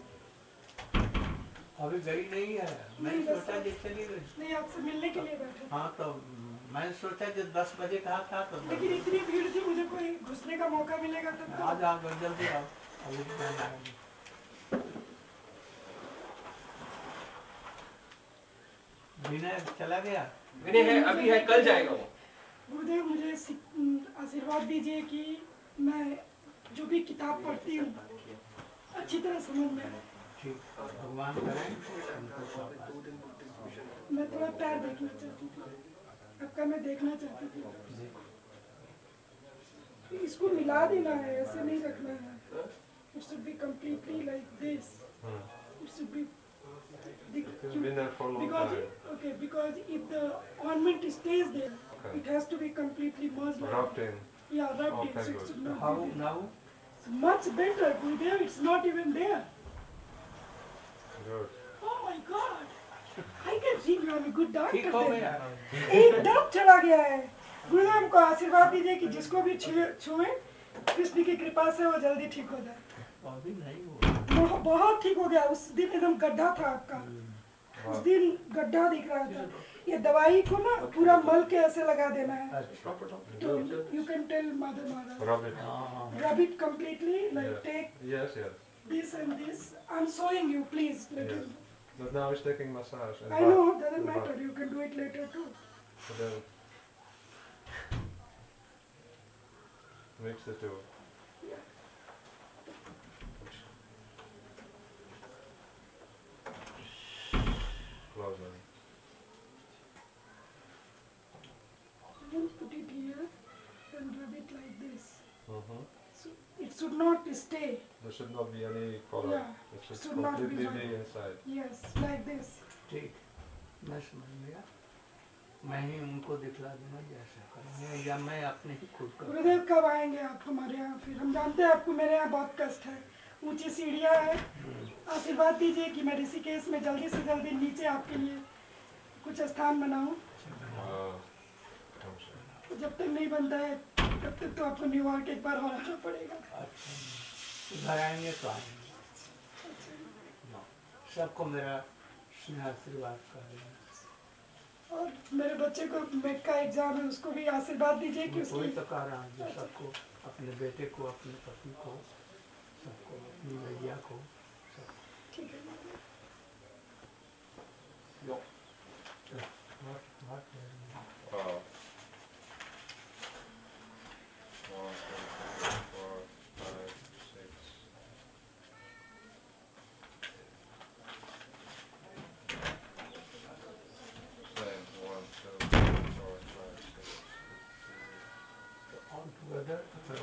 अभी गई नहीं है मैं सोचा कि चली गई नहीं आपसे मिलने के लिए बैठे हाँ तो मैं सोचा कि 10 बजे कहा था तो लेकिन इतनी भीड़ थी मुझे कोई घुसने का मौका मिलेगा तब तो आ जाओ जल्दी आओ अभी जाना है विनय चला गया विनय है अभी है कल जाएगा वो गुरुदेव मुझे आशीर्वाद दीजिए कि मैं जो भी किताब पढ़ती हूँ अच्छी तरह समझ में ठीक भगवान करें मैं थोड़ा प्यार देखना चाहती थी आपका मैं देखना चाहती थी इसको मिला देना है ऐसे नहीं रखना है it should be completely like this it should be It's been there for a long because time. okay because if the ornament stays there it has to be completely merged like Rubbed in. yeah rubbed Okay, in so it good. should not How be there. now? It's much better Gurudev it's not even there Good. oh my god I can see you are a good doctor ठीक हो then. गया एकदम चला गया है गुरुदेव को आशीर्वाद दीजिए कि जिसको भी छुए कृष्ण की कृपा से वो जल्दी ठीक हो जाए अभी नहीं हुआ बहुत ठीक हो गया उस दिन एकदम गड्ढा था आपका उस दिन गड्ढा दिख रहा था ये दवाई को ना पूरा मल के ऐसे लगा देना है तो you can tell mother Maharaj Rub it. rub it completely like Yes. take Yes, yes. this and this I'm showing you please little Yes. But now he's taking massage. And I know bath. doesn't And matter bath. you can do it later too So then mix the two. Closer. you put it here and rub it like this Mm-hmm. so it should not stay There should not be any color. Yeah. It should Should not be completely like- be inside. yes like this ठीक मैं समझ गया मैं ही उनको दिखला दूंगा जैसा करेंगे या मैं अपने ही खुद कर गुरुदेव कब आएंगे आप हमारे यहाँ फिर हम जानते हैं आपको मेरे यहाँ बहुत कष्ट है ऊंची सीढ़ियाँ है आशीर्वाद दीजिए कि मैं ऋषिकेश में जल्दी से जल्दी नीचे आपके लिए कुछ स्थान बनाऊं जब तक नहीं बनता है तब तक तो आपको न्यूयॉर्क एक बार और आना पड़ेगा घर आएंगे तो आएंगे सबको मेरा स्नेह आशीर्वाद कर और मेरे बच्चे को मेट का एग्जाम है उसको भी आशीर्वाद दीजिए कि कोई उसकी तो कह रहा हूँ सबको अपने बेटे को अपने पति को सबको अपनी भैया को ठीक है Wow. 1, 2, 3, 4, 5, 6. Same. 1, 2, 3, 4, 5, 6. altogether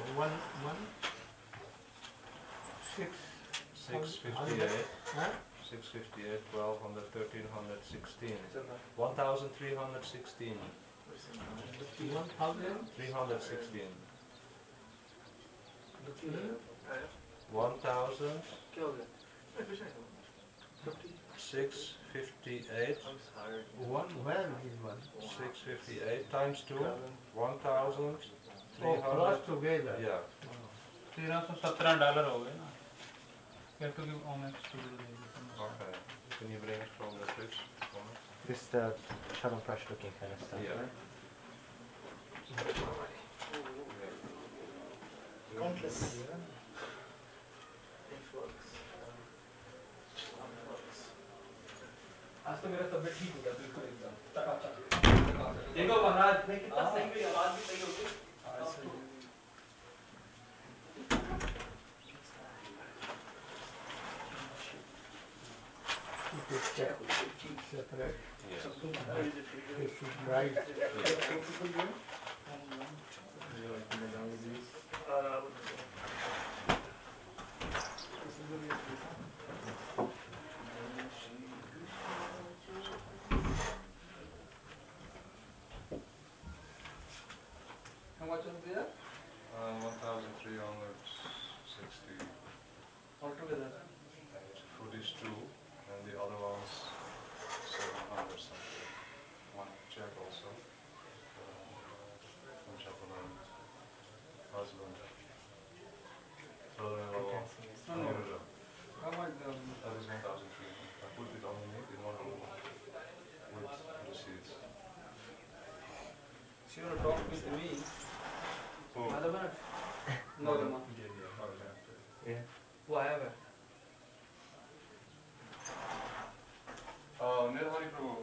658. 658, 1200, 1300, 16. 1316. 316. 1658. One, where is one? 658 times 2, 1300. Oh, cross together. Yeah. $1317 हो गए ना. You have to give homage to the Okay. Can you bring it from the fridge? This is the Shalom Fresh looking kind of stuff, Yeah. right? Countless. का तबीयत ठीक हो गया बिल्कुल एकदम चकाचक देखो महाराज मैं कितना सही हुई आवाज भी सही होगी Separate. This is right. How much was there? 1,360. Altogether. Food is 2, and the other ones 700 something. One check also. From Japan. Husband. Brother-in-law. How much? That is 1,300. I put it on the meat in one room with receipts. She want to talk with me. Who? Madhavan? No, no. Yeah. Who I have? Nirhari Prabhu.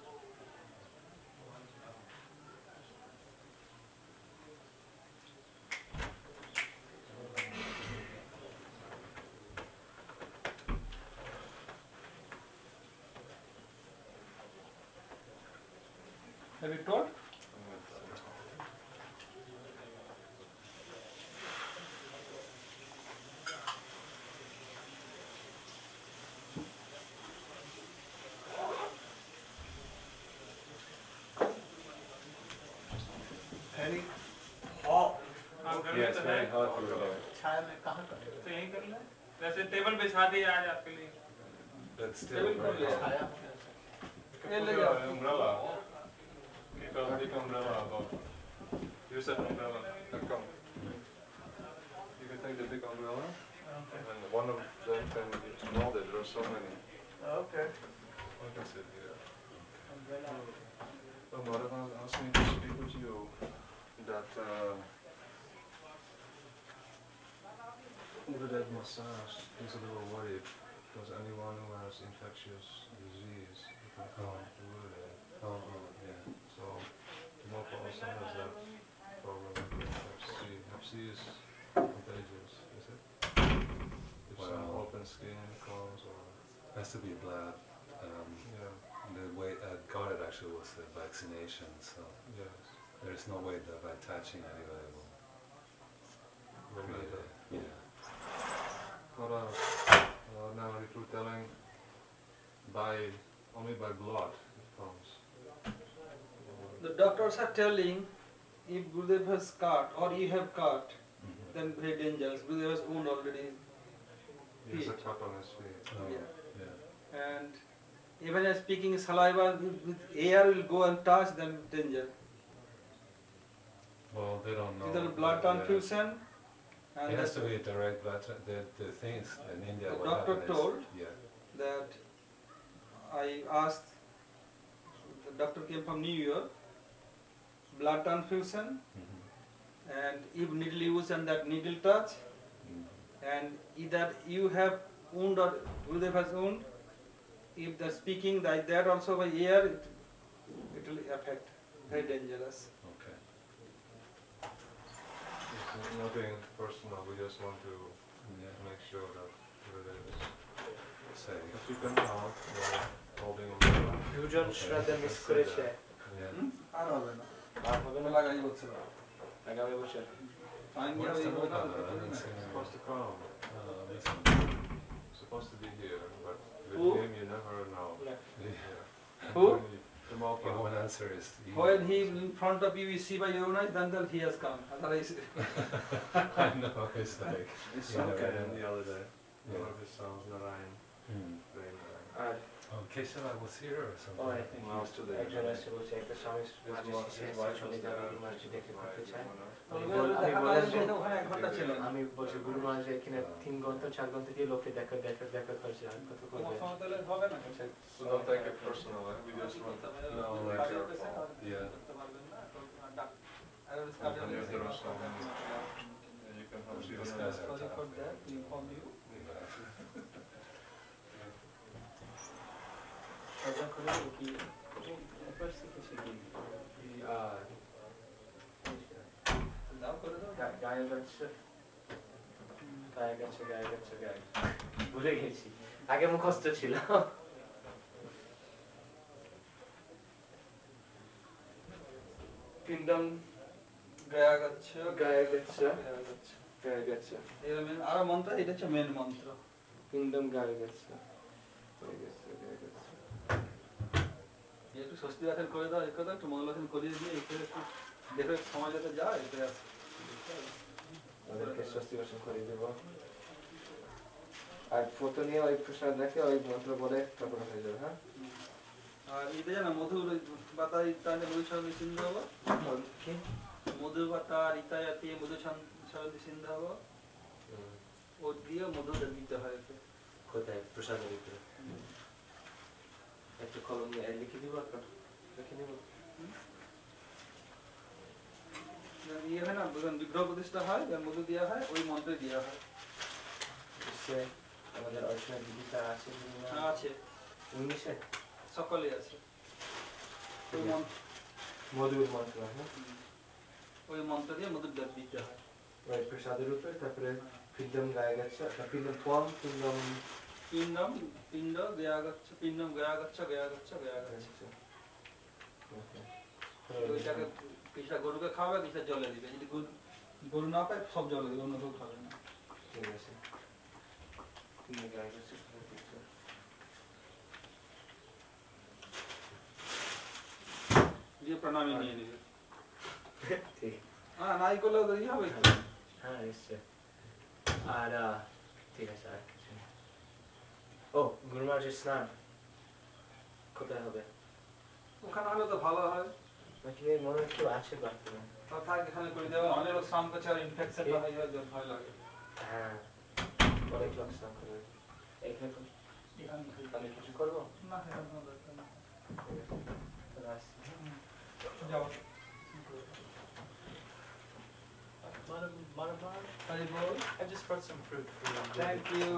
Have you taught? Very hot. Yes, very hot today. छाया में कहाँ कर? तो यहीं कर ले वैसे table बिछा दी आज आपके लिए That's still very hot. ये ले जाओ Umbrella. Keep a big umbrella above. Use that umbrella. Come. You can take the big umbrella. And one of them can be molded. There are so many. Okay. I can sit here. Well, Madhavan asked me to speak with you that Gurudev Massage is a little worried because anyone who has infectious disease can come to Gurudev. Yeah. So, Mopa also has that problem with Hep C. Hep C is contagious, is it? If some open skin comes or... Has to be blood. Yeah. The way I got it actually was the vaccination, so Yes. there's no way that by touching anybody will create it. Yeah. But now if you're telling only by blood it comes. The doctors are telling if Gurudev has cut or you have cut, then very dangerous. Gurudev has wound already. He has a Feet. cut on his feet. Yeah. And even as speaking saliva with air will go and touch, then danger. Well, they don't know. Either blood but, transfusion and it has to that's- be direct blood. The things in India. The what doctor happened is- told Yeah. that I asked, the doctor came from New York, blood transfusion, and if needle use and that needle touch, and either you have wound or Gurudev has wound, if the speaking like that also by air, it will affect, very dangerous. Okay. It's nothing personal, we just want to make sure that Gurudev is safe. If you can help, holding umbrella. দুজন শ্রদ্ধা miss করেছে আর হবে না আর হবে না লাগাই বলছিল আগামী বছর Fine, Where's yeah, the you Buddha? know, He's supposed to come. Supposed to be here, but with Who? him you never know. Yeah. Who? The Mopa. Yeah, one answer is When he in front of you, you see by your own eyes, then that he has come. Otherwise, I know, it's like... His you son never came in know. the other day. Yeah. One of his sons, Narayan. Very Narayan. Oh, Keshava was here or something? O I think Well, it's today. একজন এসে বলছে একটা স্বামী His wife was there. মসজিদ দেখতে করতে চায় আমি বললাম যে ওখানে 1 ঘন্টা ছিলেন। আমি বলছি গুরু মহারাজ এখানে 3 ঘন্টা 4 ঘন্টা দিয়ে লোকে দেখা করছে আর কত করবে তোমার সময় তাহলে হবে না কিছু। So don't take it personal, we just want to know like your fault. Yeah. And if there are some, you can help see Those the guys are Sorry tough. for that, we inform you. Kaza kırıyor ki yaparsın ki şey গায়ে যাচ্ছে গায়ে ভুলে গেছি আগে মুখস্থ ছিল পিণ্ডম গায়া যাচ্ছে এর মেন আর মন্ত্র এটা হচ্ছে মেন মন্ত্র পিণ্ডম গায়ে যাচ্ছে একটু স্বস্তি রাখার করে দাও এই কথা একটু মনোলোচন করিয়ে দিয়ে একটু দেখো সময় যাতে যায় এটা ওদেরকে স্বস্তি বাসন করে দেবো আর ফটো নিয়ে ওই প্রসাদ রেখে ওই মন্ত্র বলে তারপর হয়ে যাবে হ্যাঁ আর এটা জানা মধুর পাতা ইত্যাদি মধু ছড়ানো সিন্ধু হবো মধু পাতা ইত্যাদি মধু ছড়ানো সিন্ধু হবো ও দিয়ে মধু দিতে হয় কোথায় প্রসাদের ভিতরে একটু কলম নিয়ে লিখে দিব আপনার লিখে নেব ইয়ে হয় না বিগ্রহ প্রতিষ্ঠা হয় মধু দেওয়া হয় ওই মন্ত্রে দেওয়া হয় আমাদের অর্চনা দিদিটা আছে আছে 19-এ সকলে আছে মধুর মন্ত্র ওই মন্ত্র দিয়ে মধুর দিতে হয় ওই প্রসাদের উপরে তারপরে পিণ্ডম গায়ে যাচ্ছে পিণ্ডম ফল পিণ্ড গয়া গচ্ছ পিণ্ডম গয়া গচ্ছ ওইটাকে কিছুটা গরুকে খাওয়াবে কিছুটা জলে দিবে যদি গরু না পায় সব জলে দিবে অন্য কেউ খাবে না ঠিক আছে দিয়ে প্রণামী নিয়ে নিবে ঠিক হ্যাঁ নাই করলেও তো হবে হ্যাঁ নিশ্চয় আর ঠিক আছে আর কিছু ও গুরুমার্জির স্নান কোথায় হবে ওখানে হলে তো ভালো হয় নাকি মনে হয় কেউ আছে বাথরুমে থাক এখানে করে দেওয়া অনেক লোক স্নান করছে আর ইনফেকশন হয়ে যাওয়ার জন্য ভয় লাগে হ্যাঁ অনেক লোক স্নান করে এখানে আমি কিছু করবো না এখানে কোনো দরকার না যাও I just brought some fruit for you. Thank you.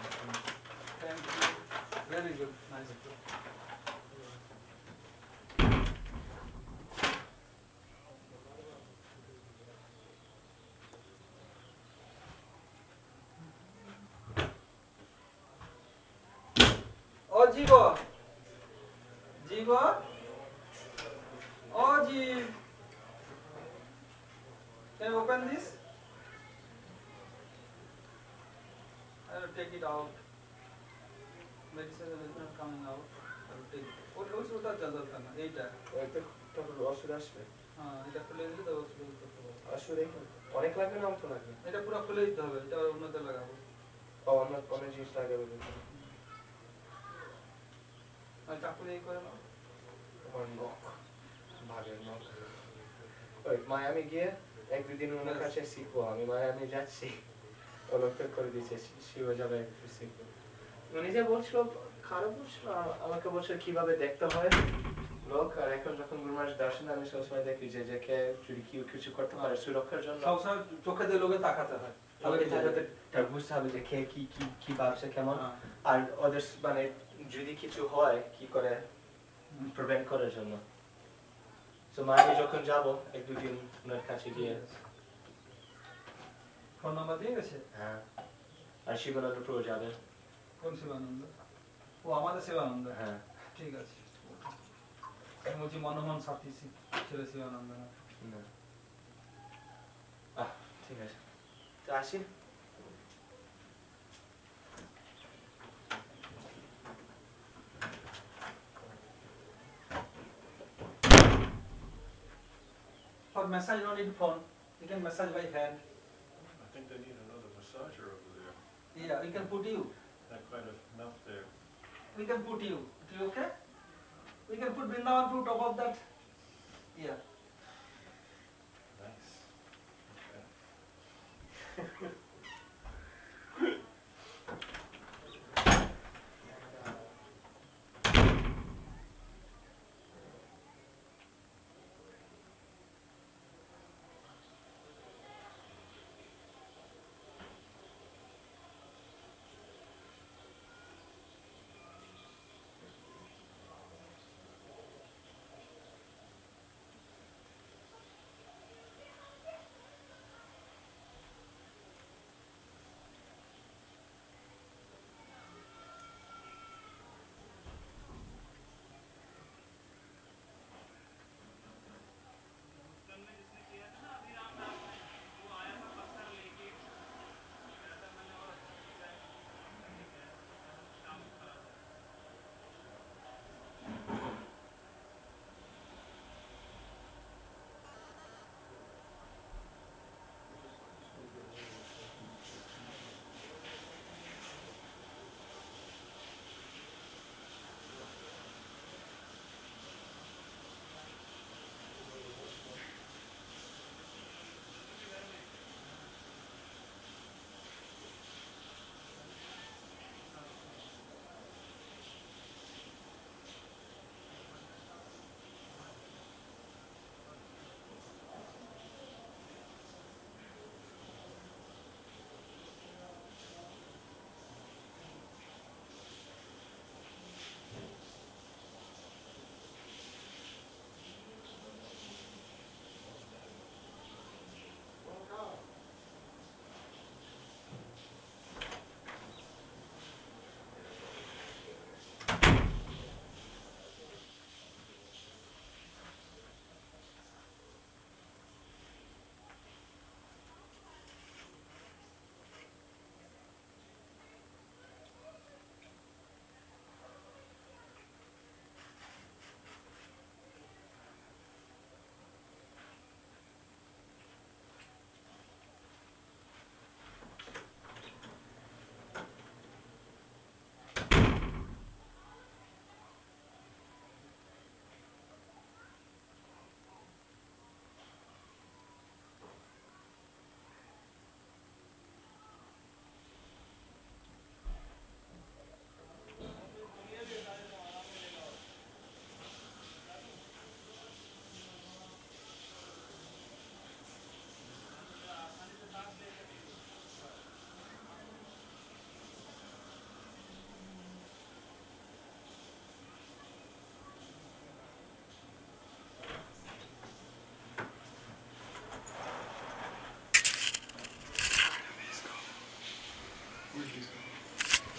Very good. Nice. Oh, Jiva. Oh, Jeev. Can you open this? I will take it out. Medicine is not coming out. I will take it. What else would that other thing? Eight. ওষুধ আসবে এটা খুলে দিলে তো ওষুধ করতে হবে আসলে অনেক লাগবে না অল্প লাগবে এটা পুরো খুলে দিতে হবে এটা অন্যতে লাগাবো অনেক জিনিস লাগাবে আর চাকু দিয়ে করে নাও আমার নখ ভাগের নখ ওই মায়ামি গিয়ে এক দুদিন ওনার কাছে শিখবো আমি মায়ামি যাচ্ছি ও লোকটা করে দিয়েছে শিব যাবে একটু শিখবো উনি যে বলছিল খারাপ বলছিল আমাকে বলছিল কিভাবে দেখতে হয় লোক আর এখন যখন গুরুমার দর্শন আমি সবসময় দেখি যে কে যদি কিছু করতে পারে সুরক্ষার জন্য সবসময় চোখে দিয়ে লোকে তাকাতে হয় তাহলে বুঝতে হবে যে কে কি ভাবছে কেমন আর ওদের মানে যদি কিছু হয় কি করে প্রিভেন্ট করার জন্য তো আমি যখন যাব এক দুদিন ওনার কাছে গিয়ে ফোন নাম্বার দিয়ে গেছে হ্যাঁ আর শিবানন্দ প্রভু যাবে কোন শিবানন্দ ও আমাদের শিবানন্দ হ্যাঁ ঠিক আছে আমি বলছি মনমোহন সাথী ছেলে শিবানন্দ না ঠিক আছে তো আসি For massage, you don't need phone. You can massage by hand. I think they need another massager over there. Yeah, we can put you. Not quite enough there. We can put you. Is it okay? We can put Vrindavan fruit above that. Yeah. Nice. Okay.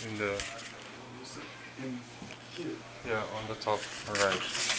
in the, yeah, on the top right.